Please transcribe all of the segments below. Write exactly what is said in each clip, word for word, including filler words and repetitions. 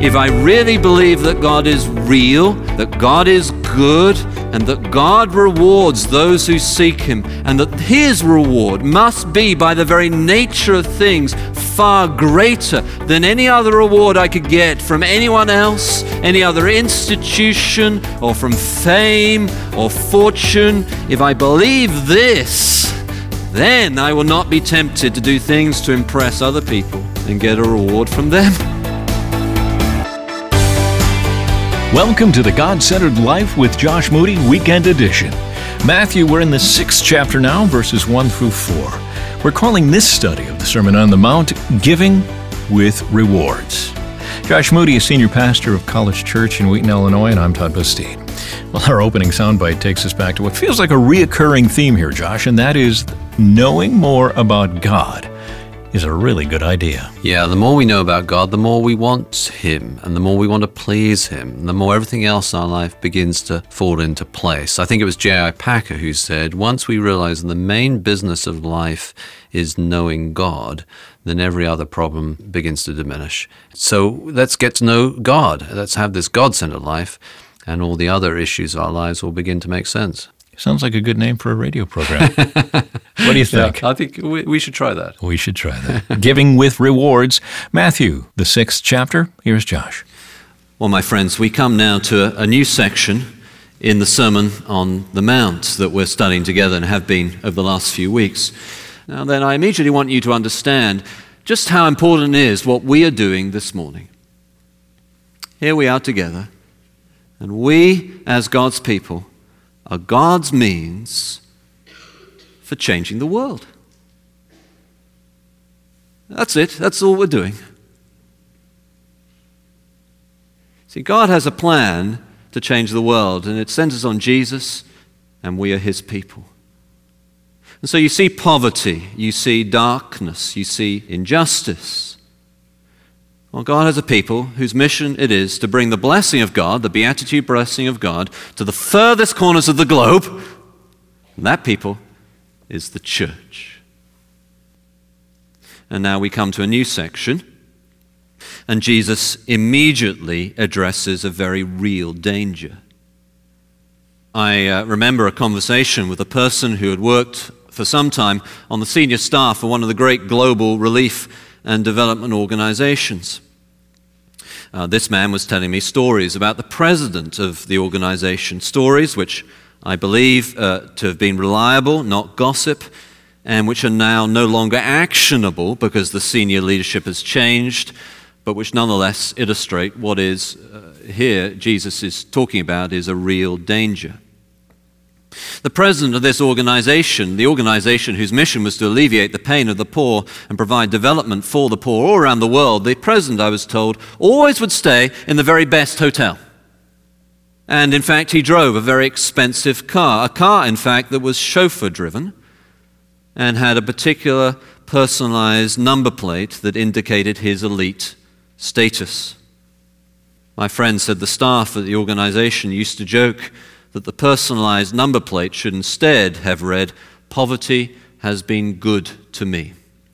if I really believe that God is real, that God is good, and that God rewards those who seek Him, and that His reward must be, by the very nature of things, far greater than any other reward I could get from anyone else, any other institution, or from fame or fortune, if I believe this, then I will not be tempted to do things to impress other people and get a reward from them. Welcome to the God-Centered Life with Josh Moody Weekend Edition. Matthew, we're in the sixth chapter now, verses one through four. We're calling this study of the Sermon on the Mount, Giving with Rewards. Josh Moody is senior pastor of College Church in Wheaton, Illinois, and I'm Todd Bastide. Well, our opening soundbite takes us back to what feels like a reoccurring theme here, Josh, and that is knowing more about God is a really good idea. Yeah, the more we know about God, the more we want Him, and the more we want to please Him, and the more everything else in our life begins to fall into place. I think it was J I Packer who said, once we realize the main business of life is knowing God, then every other problem begins to diminish. So let's get to know God. Let's have this God-centered life, and all the other issues of our lives will begin to make sense. Sounds like a good name for a radio program. What do you think? Yeah, I think we, we should try that. We should try that. Giving with Rewards. Matthew, the sixth chapter. Here's Josh. Well, my friends, we come now to a, a new section in the Sermon on the Mount that we're studying together and have been over the last few weeks. Now then, I immediately want you to understand just how important it is what we are doing this morning. Here we are together, and we, as God's people, are God's means for changing the world. That's it. That's all we're doing. See, God has a plan to change the world, and it centers on Jesus, and we are His people. And so you see poverty, you see darkness, you see injustice. Well, God has a people whose mission it is to bring the blessing of God, the beatitude blessing of God, to the furthest corners of the globe. And that people is the church. And now we come to a new section, and Jesus immediately addresses a very real danger. I uh, remember a conversation with a person who had worked for some time on the senior staff of one of the great global relief and development organizations. Uh, this man was telling me stories about the president of the organization, stories which I believe uh, to have been reliable, not gossip, and which are now no longer actionable because the senior leadership has changed, but which nonetheless illustrate what is uh, here Jesus is talking about is a real danger. The president of this organization, the organization whose mission was to alleviate the pain of the poor and provide development for the poor all around the world, the president, I was told, always would stay in the very best hotel. And in fact, he drove a very expensive car, a car, in fact, that was chauffeur-driven and had a particular personalized number plate that indicated his elite status. My friend said the staff at the organization used to joke that the personalized number plate should instead have read, "Poverty has been good to me."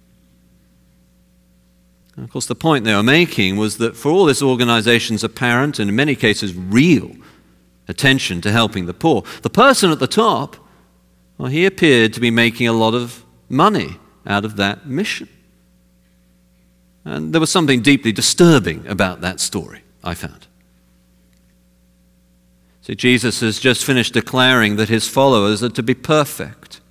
And of course, the point they were making was that for all this organization's apparent and in many cases real attention to helping the poor, the person at the top, well, he appeared to be making a lot of money out of that mission. And there was something deeply disturbing about that story, I found. See, Jesus has just finished declaring that His followers are to be perfect.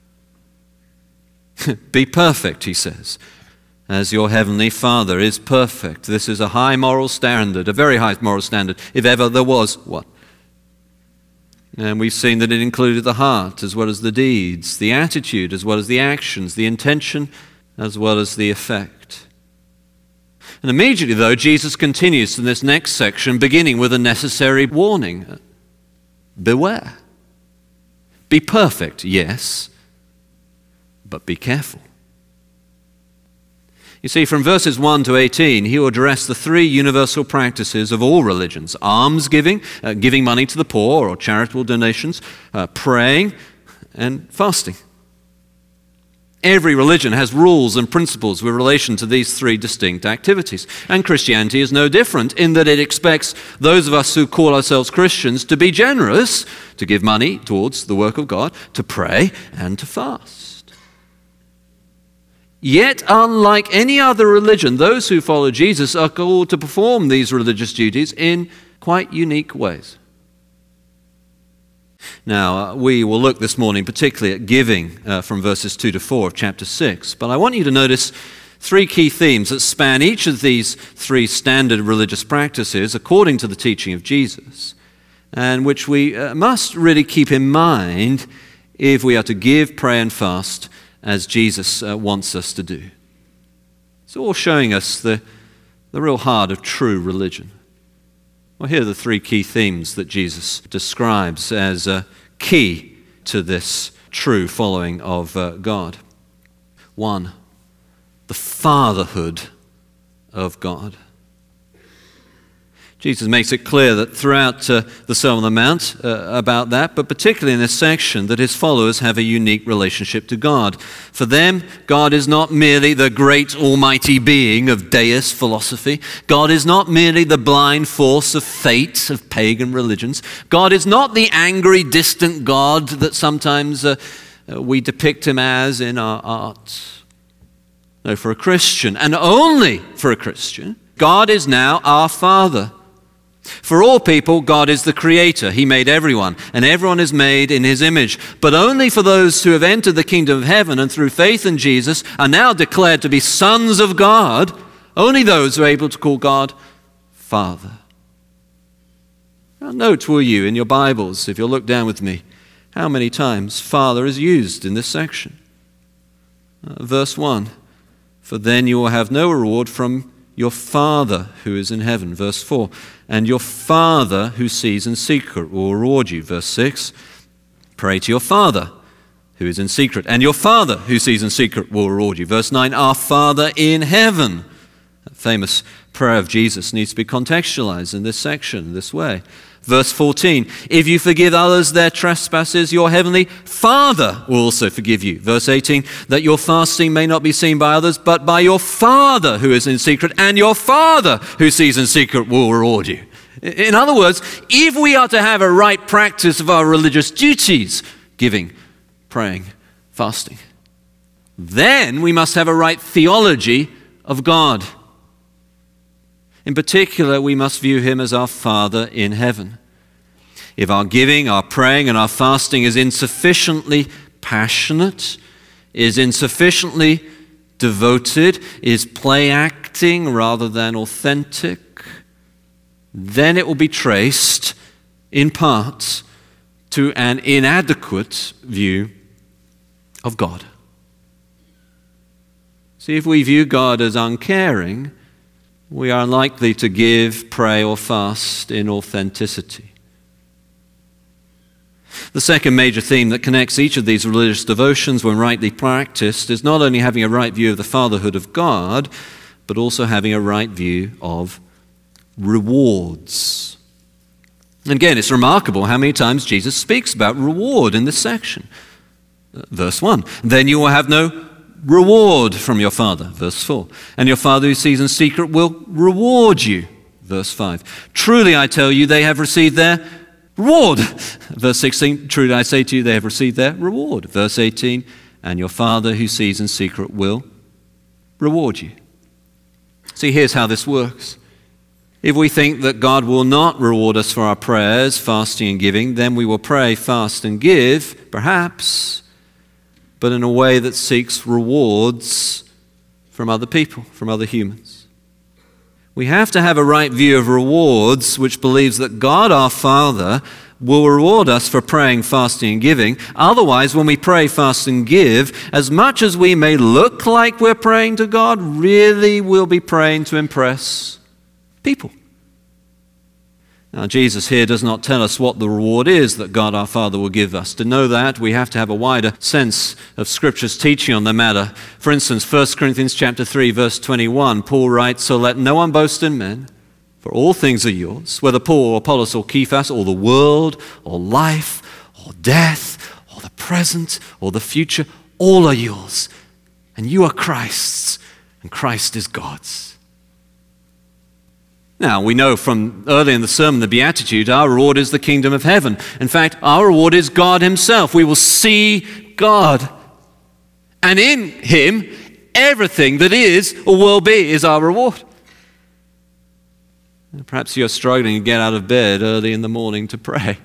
Be perfect, He says, as your heavenly Father is perfect. This is a high moral standard, a very high moral standard, if ever there was one. And we've seen that it included the heart as well as the deeds, the attitude as well as the actions, the intention as well as the effect. And immediately, though, Jesus continues in this next section, beginning with a necessary warning. Beware. Be perfect, yes, but be careful. You see, from verses one to eighteen, he will address the three universal practices of all religions: almsgiving, uh, giving money to the poor or charitable donations, uh, praying, and fasting. Every religion has rules and principles with relation to these three distinct activities. And Christianity is no different in that it expects those of us who call ourselves Christians to be generous, to give money towards the work of God, to pray and to fast. Yet, unlike any other religion, those who follow Jesus are called to perform these religious duties in quite unique ways. Now, uh, we will look this morning particularly at giving uh, from verses two to four of chapter six. But I want you to notice three key themes that span each of these three standard religious practices according to the teaching of Jesus, and which we uh, must really keep in mind if we are to give, pray, and fast as Jesus uh, wants us to do. It's all showing us the, the real heart of true religion. Well, here are the three key themes that Jesus describes as uh, key to this true following of uh, God. One, the fatherhood of God. Jesus makes it clear that throughout uh, the Sermon on the Mount uh, about that, but particularly in this section, that his followers have a unique relationship to God. For them, God is not merely the great almighty being of deist philosophy. God is not merely the blind force of fate of pagan religions. God is not the angry, distant God that sometimes uh, uh, we depict him as in our art. No, for a Christian, and only for a Christian, God is now our Father. For all people, God is the creator. He made everyone, and everyone is made in his image. But only for those who have entered the kingdom of heaven and through faith in Jesus are now declared to be sons of God, only those who are able to call God Father. Now note, will you, in your Bibles, if you'll look down with me, how many times Father is used in this section. Uh, verse one, for then you will have no reward from your Father who is in heaven. Verse four, and your Father who sees in secret will reward you. Verse six, pray to your Father who is in secret, and your Father who sees in secret will reward you. Verse nine, our Father in heaven. That famous prayer of Jesus needs to be contextualized in this section this way. Verse fourteen, if you forgive others their trespasses, your heavenly Father will also forgive you. Verse eighteen, that your fasting may not be seen by others, but by your Father who is in secret, and your Father who sees in secret will reward you. In other words, if we are to have a right practice of our religious duties, giving, praying, fasting, then we must have a right theology of God. In particular, we must view him as our Father in heaven. If our giving, our praying, and our fasting is insufficiently passionate, is insufficiently devoted, is play acting rather than authentic, then it will be traced in part to an inadequate view of God. See, if we view God as uncaring, we are unlikely to give, pray, or fast in authenticity. The second major theme that connects each of these religious devotions when rightly practiced is not only having a right view of the fatherhood of God, but also having a right view of rewards. And again, it's remarkable how many times Jesus speaks about reward in this section. Verse one, then you will have no reward from your Father, verse four. And your Father who sees in secret will reward you, verse five. Truly I tell you, they have received their reward. Verse sixteen, truly I say to you, they have received their reward. Verse eighteen, and your Father who sees in secret will reward you. See, here's how this works. If we think that God will not reward us for our prayers, fasting and giving, then we will pray, fast and give, perhaps, but in a way that seeks rewards from other people, from other humans. We have to have a right view of rewards, which believes that God our Father will reward us for praying, fasting, and giving. Otherwise, when we pray, fast, and give, as much as we may look like we're praying to God, really we'll be praying to impress people. Now, Jesus here does not tell us what the reward is that God our Father will give us. To know that, we have to have a wider sense of Scripture's teaching on the matter. For instance, First Corinthians chapter three, verse twenty-one, Paul writes, so let no one boast in men, for all things are yours, whether Paul or Apollos or Cephas, or the world, or life, or death, or the present, or the future, all are yours. and you are Christ's, and Christ is God's. Now, we know from earlier in the sermon, the Beatitude, our reward is the kingdom of heaven. In fact, our reward is God himself. We will see God. And in him, everything that is or will be is our reward. Perhaps you're struggling to get out of bed early in the morning to pray.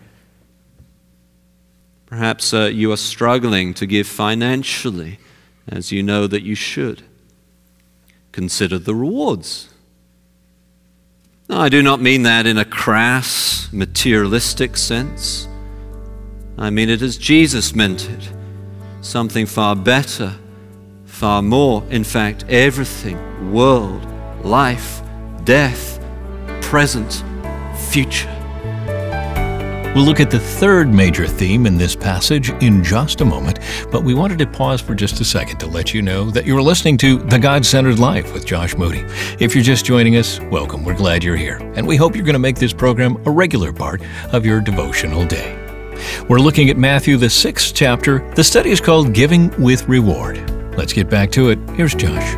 Perhaps uh, you are struggling to give financially as you know that you should. Consider the rewards. No, I do not mean that in a crass, materialistic sense. I mean it as Jesus meant it. Something far better, far more, in fact, everything, world, life, death, present, future. We'll look at the third major theme in this passage in just a moment, but we wanted to pause for just a second to let you know that you're listening to The God-Centered Life with Josh Moody. If you're just joining us, welcome. We're glad you're here, and we hope you're going to make this program a regular part of your devotional day. We're looking at Matthew, the sixth chapter. The study is called Giving with Reward. Let's get back to it. Here's Josh.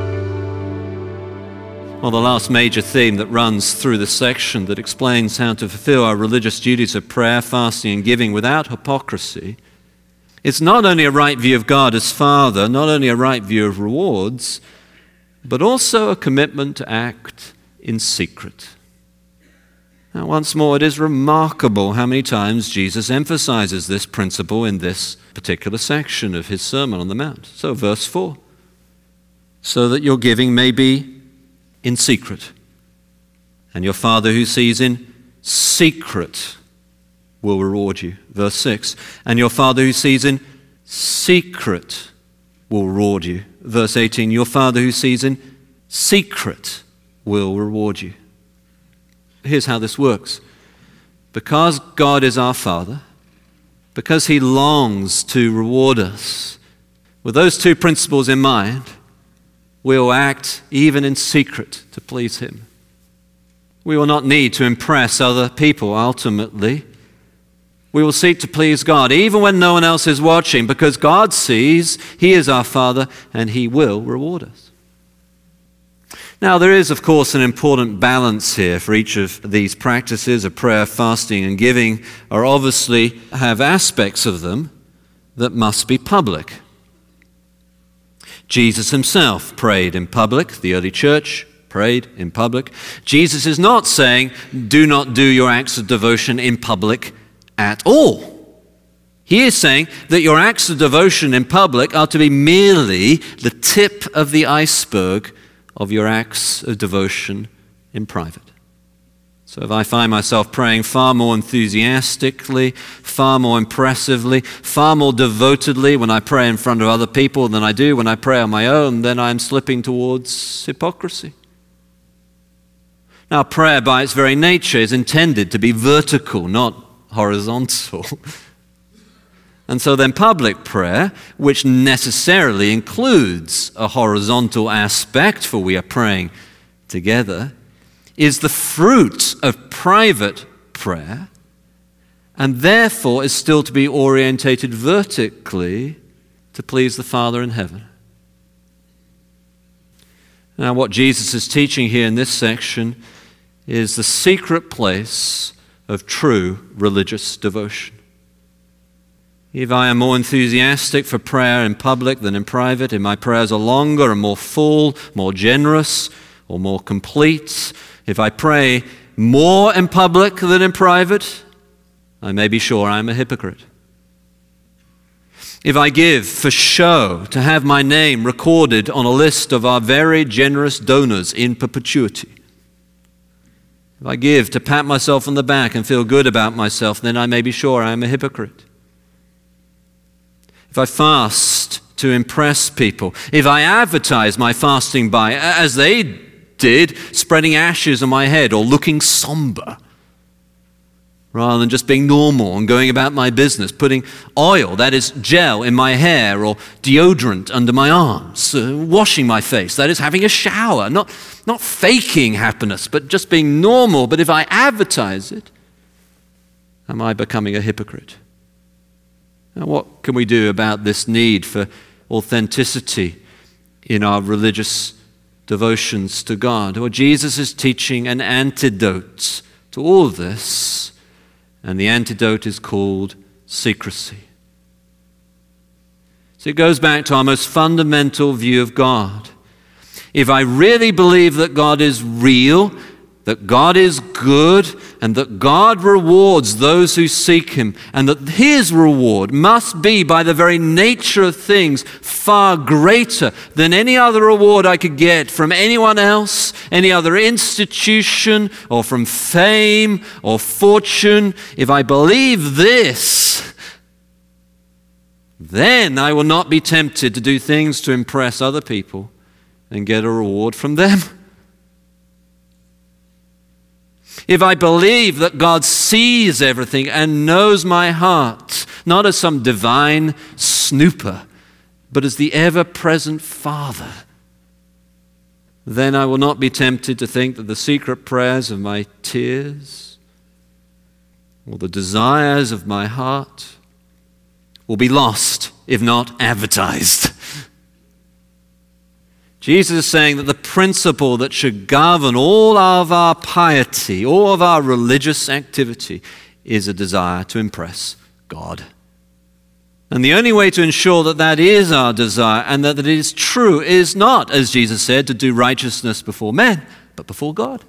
Well, the last major theme that runs through the section that explains how to fulfill our religious duties of prayer, fasting, and giving without hypocrisy is not only a right view of God as Father, not only a right view of rewards, but also a commitment to act in secret. Now, once more, it is remarkable how many times Jesus emphasizes this principle in this particular section of his Sermon on the Mount. So, verse four, so that your giving may be in secret, and your Father who sees in secret will reward you. Verse six, and your Father who sees in secret will reward you. Verse eighteen, your Father who sees in secret will reward you. Here's how this works. Because God is our Father, because he longs to reward us, with those two principles in mind, we will act even in secret to please him. We will not need to impress other people ultimately. We will seek to please God even when no one else is watching, because God sees, he is our Father, and he will reward us. Now, there is, of course, an important balance here for each of these practices of prayer, fasting, and giving, are obviously have aspects of them that must be public. Jesus himself prayed in public. The early church prayed in public. Jesus is not saying, do not do your acts of devotion in public at all. He is saying that your acts of devotion in public are to be merely the tip of the iceberg of your acts of devotion in private. So if I find myself praying far more enthusiastically, far more impressively, far more devotedly when I pray in front of other people than I do when I pray on my own, then I'm slipping towards hypocrisy. Now, prayer by its very nature is intended to be vertical, not horizontal. And so then public prayer, which necessarily includes a horizontal aspect, for we are praying together, is the fruit of private prayer, and therefore is still to be orientated vertically to please the Father in heaven. Now, what Jesus is teaching here in this section is the secret place of true religious devotion. If I am more enthusiastic for prayer in public than in private, if my prayers are longer and more full, more generous, or more complete, if I pray more in public than in private, I may be sure I am a hypocrite. If I give for show to have my name recorded on a list of our very generous donors in perpetuity, if I give to pat myself on the back and feel good about myself, then I may be sure I am a hypocrite. If I fast to impress people, if I advertise my fasting by, as they did, spreading ashes on my head or looking somber, rather than just being normal and going about my business, putting oil, that is gel, in my hair or deodorant under my arms, uh, washing my face, that is having a shower, not, not faking happiness, but just being normal. But if I advertise it, am I becoming a hypocrite? Now, what can we do about this need for authenticity in our religious devotions to God. Well, Jesus is teaching an antidote to all of this, and the antidote is called secrecy. So it goes back to our most fundamental view of God. If I really believe that God is real, that God is good, and that God rewards those who seek Him, and that His reward must be, by the very nature of things, far greater than any other reward I could get from anyone else, any other institution, or from fame or fortune, if I believe this, then I will not be tempted to do things to impress other people and get a reward from them. If I believe that God sees everything and knows my heart, not as some divine snooper, but as the ever-present Father, then I will not be tempted to think that the secret prayers of my tears or the desires of my heart will be lost, if not advertised. Jesus is saying that the principle that should govern all of our piety, all of our religious activity, is a desire to impress God. And the only way to ensure that that is our desire and that it is true is not, as Jesus said, to do righteousness before men, but before God.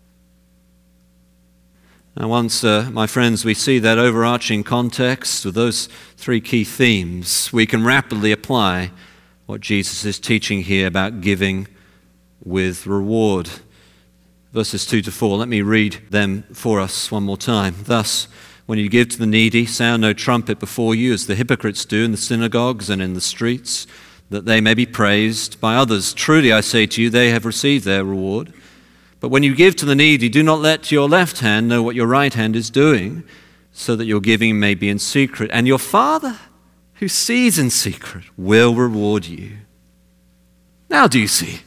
Now, once, uh, my friends, we see that overarching context with those three key themes, we can rapidly apply what Jesus is teaching here about giving with reward. Verses two to four, let me read them for us one more time. Thus, when you give to the needy, sound no trumpet before you, as the hypocrites do in the synagogues and in the streets, that they may be praised by others. Truly, I say to you, they have received their reward. But when you give to the needy, do not let your left hand know what your right hand is doing, so that your giving may be in secret. And your Father, who sees in secret, will reward you. Now do you see?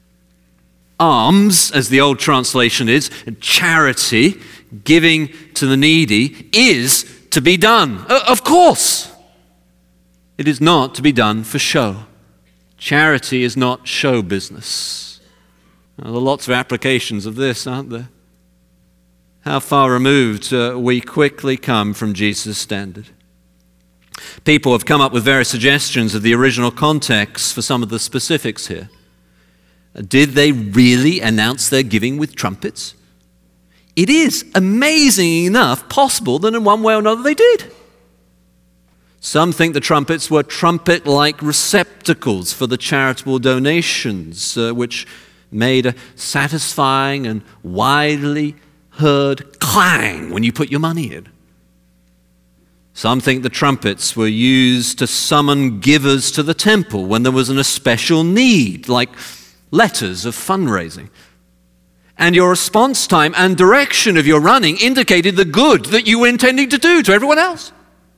Alms, as the old translation is, and charity, giving to the needy, is to be done. Of course. It is not to be done for show. Charity is not show business. Now, there are lots of applications of this, aren't there? How far removed uh, we quickly come from Jesus' standard. People have come up with various suggestions of the original context for some of the specifics here. Did they really announce their giving with trumpets? It is, amazing enough, possible that in one way or another they did. Some think the trumpets were trumpet-like receptacles for the charitable donations, uh, which made a satisfying and widely heard clang when you put your money in. Some think the trumpets were used to summon givers to the temple when there was an especial need, like letters of fundraising. And your response time and direction of your running indicated the good that you were intending to do to everyone else.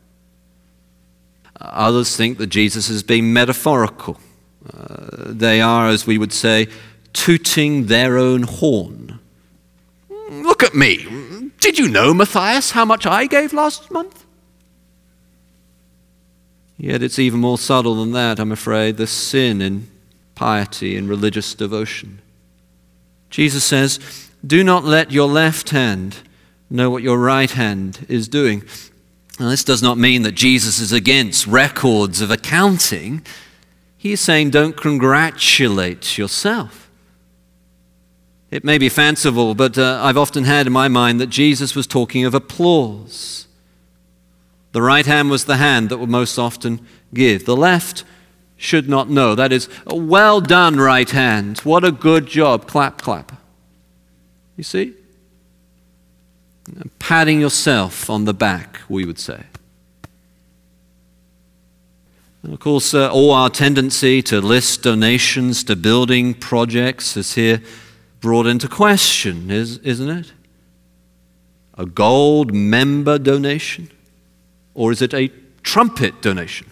Others think that Jesus is being metaphorical. Uh, they are, as we would say, tooting their own horn. Look at me. Did you know, Matthias, how much I gave last month? Yet it's even more subtle than that, I'm afraid, the sin in piety and religious devotion. Jesus says, do not let your left hand know what your right hand is doing. Now, this does not mean that Jesus is against records of accounting. He is saying don't congratulate yourself. It may be fanciful, but uh, I've often had in my mind that Jesus was talking of applause. The right hand was the hand that would most often give. The left should not know. That is, well done, right hand. What a good job. Clap, clap. You see? Patting yourself on the back, we would say. And of course, uh, all our tendency to list donations to building projects is here brought into question, is, isn't it? A gold member donation? Or is it a trumpet donation?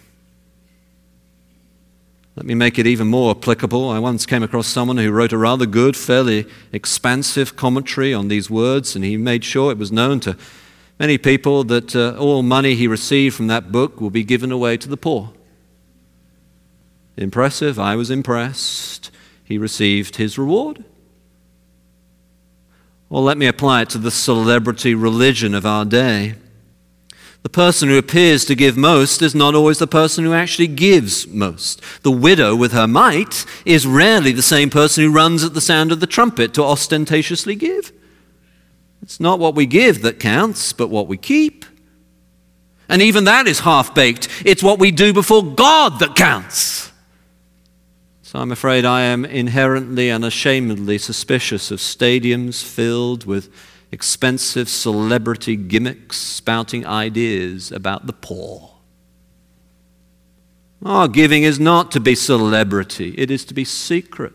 Let me make it even more applicable. I once came across someone who wrote a rather good, fairly expansive commentary on these words, and he made sure it was known to many people that uh, all money he received from that book will be given away to the poor. Impressive. I was impressed. He received his reward. Well, let me apply it to the celebrity religion of our day. The person who appears to give most is not always the person who actually gives most. The widow with her mite is rarely the same person who runs at the sound of the trumpet to ostentatiously give. It's not what we give that counts, but what we keep. And even that is half-baked. It's what we do before God that counts. So I'm afraid I am inherently and unashamedly suspicious of stadiums filled with expensive celebrity gimmicks spouting ideas about the poor. Our giving is not to be celebrity, it is to be secret.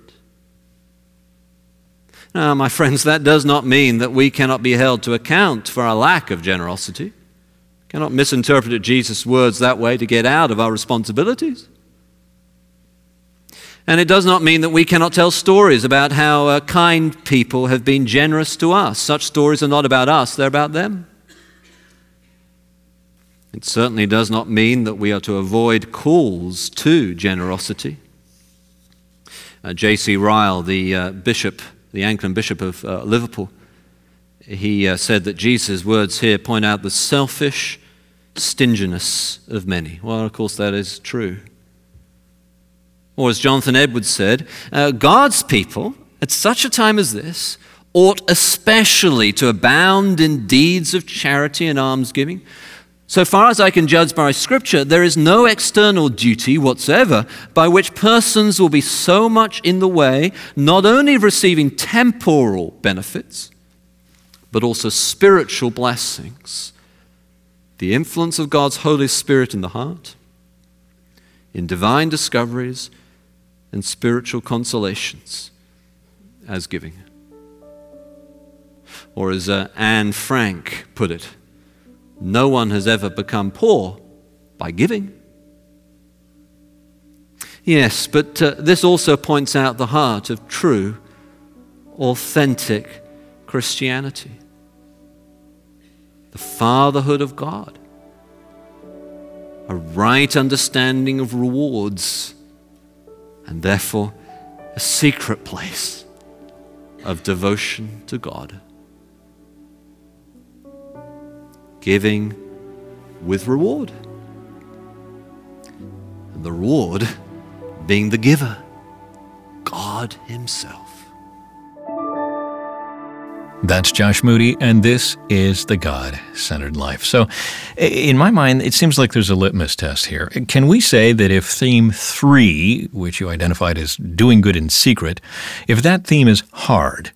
Now, my friends, that does not mean that we cannot be held to account for our lack of generosity. We cannot misinterpret Jesus' words that way to get out of our responsibilities. And it does not mean that we cannot tell stories about how uh, kind people have been generous to us. Such stories are not about us, they're about them. It certainly does not mean that we are to avoid calls to generosity. Uh, J C Ryle, the uh, bishop, the Anglican bishop of uh, Liverpool, he uh, said that Jesus' words here point out the selfish stinginess of many. Well, of course, that is true. Or as Jonathan Edwards said, uh, God's people, at such a time as this, ought especially to abound in deeds of charity and almsgiving. So far as I can judge by Scripture, there is no external duty whatsoever by which persons will be so much in the way, not only of receiving temporal benefits, but also spiritual blessings. The influence of God's Holy Spirit in the heart, in divine discoveries, and spiritual consolations as giving. Or as uh, Anne Frank put it, no one has ever become poor by giving. Yes, but uh, this also points out the heart of true, authentic Christianity. The fatherhood of God. A right understanding of rewards, and therefore a secret place of devotion to God. Giving with reward. And the reward being the giver, God Himself. That's Josh Moody, and this is The God-Centered Life. So, in my mind, it seems like there's a litmus test here. Can we say that if theme three, which you identified as doing good in secret, if that theme is hard,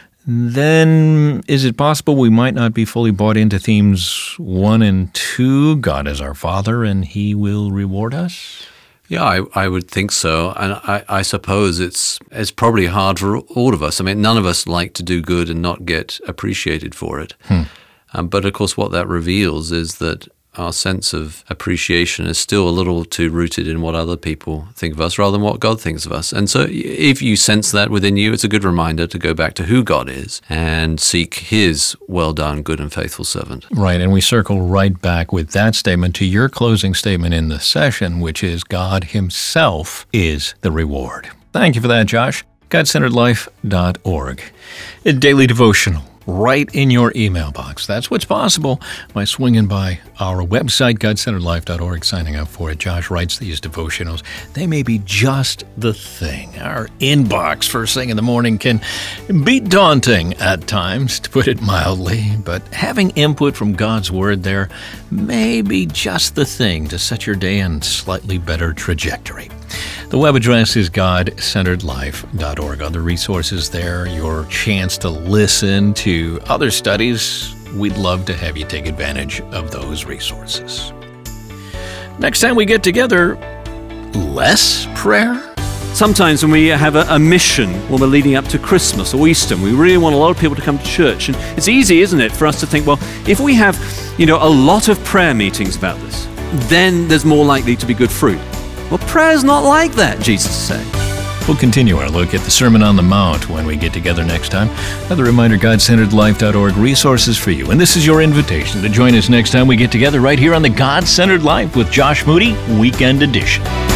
then is it possible we might not be fully bought into themes one and two, God is our Father and He will reward us? Yeah, I, I would think so. And I, I suppose it's it's probably hard for all of us. I mean, none of us like to do good and not get appreciated for it. Hmm. Um, but of course, what that reveals is that our sense of appreciation is still a little too rooted in what other people think of us rather than what God thinks of us. And so if you sense that within you, it's a good reminder to go back to who God is and seek His well done, good and faithful servant. Right, and we circle right back with that statement to your closing statement in the session, which is God Himself is the reward. Thank you for that, Josh. God Centered Life dot org. A daily devotional right in your email box. That's what's possible by swinging by our website, God Centered Life dot org, signing up for it. Josh writes these devotionals. They may be just the thing. Our inbox first thing in the morning can be daunting at times, to put it mildly, but having input from God's Word there may be just the thing to set your day on a slightly better trajectory. The web address is God Centered Life dot org. Other resources there, your chance to listen to other studies. We'd love to have you take advantage of those resources. Next time we get together, less prayer? Sometimes when we have a, a mission, when we're leading up to Christmas or Easter, we really want a lot of people to come to church. And it's easy, isn't it, for us to think, well, if we have, you know, a lot of prayer meetings about this, then there's more likely to be good fruit. Well, prayer's not like that, Jesus is saying. We'll continue our look at the Sermon on the Mount when we get together next time. Another reminder, God Centered Life dot org, resources for you. And this is your invitation to join us next time we get together right here on the God Centered Life with Josh Moody, Weekend Edition.